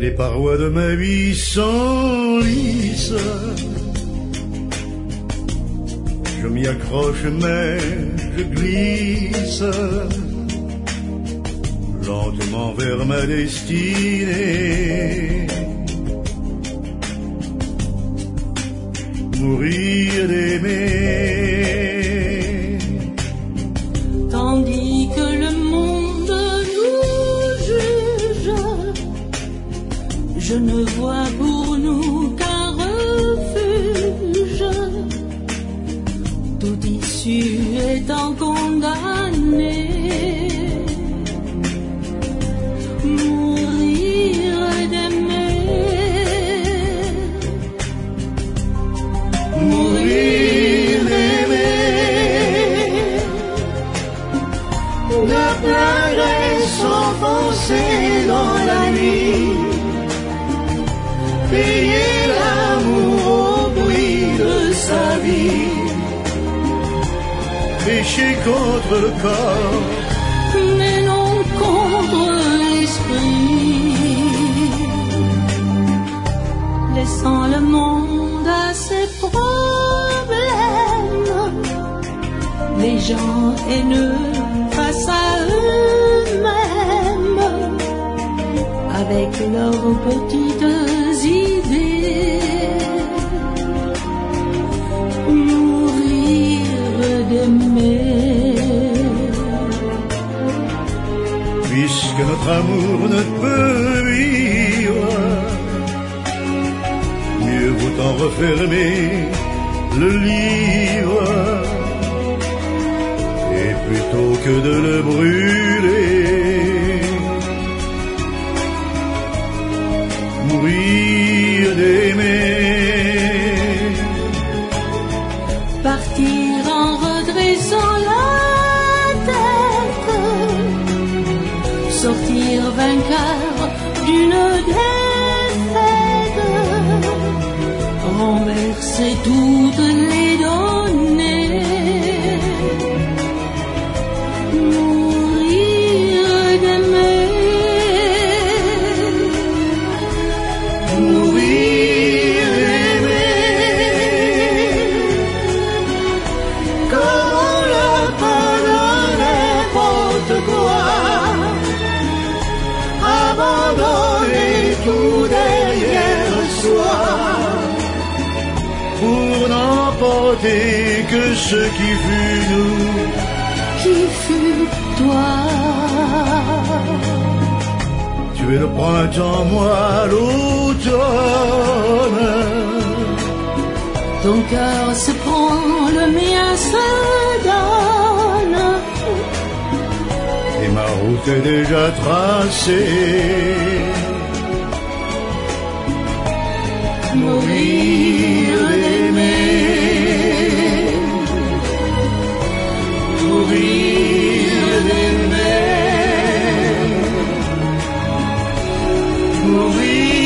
Les parois de ma vie s'enlissent. Je m'y accroche mais je glisse lentement vers ma destinée. Mourir d'aimer. Tandis que le monde nous juge, je ne vois pour nous qu'un refuge. Toute issue étant condamnée. Mourir d'aimer. Mourir d'aimer. De pleurer s'enfoncer dans la nuit. Payer l'amour au prix de sa vie. Pécher contre le corps, mais non contre l'esprit. Laissant le monde à ses problèmes, les gens haineux face à eux-mêmes, avec leurs petites idées. Mourir d'aimer. puisque notre amour ne peut vivre, mieux vaut en refermer le livre, et plutôt que de le brûler, mourir d'aimer. Partir en redressant la tête, sortir vainqueur d'une défaite, renverser toutes les données, mourir d'aimer. Mourir d'aimer. Comme on le peut de n'importe quoi, abandonner tout derrière soi, pour n'emporter que ce qui fut nous, Qui fut toi? tu es le printemps, moi l'automne. Ton cœur se prend, le mien se donne. Et ma route est déjà tracée. Mourir d'aimer. Mourir d'aimer. Mourir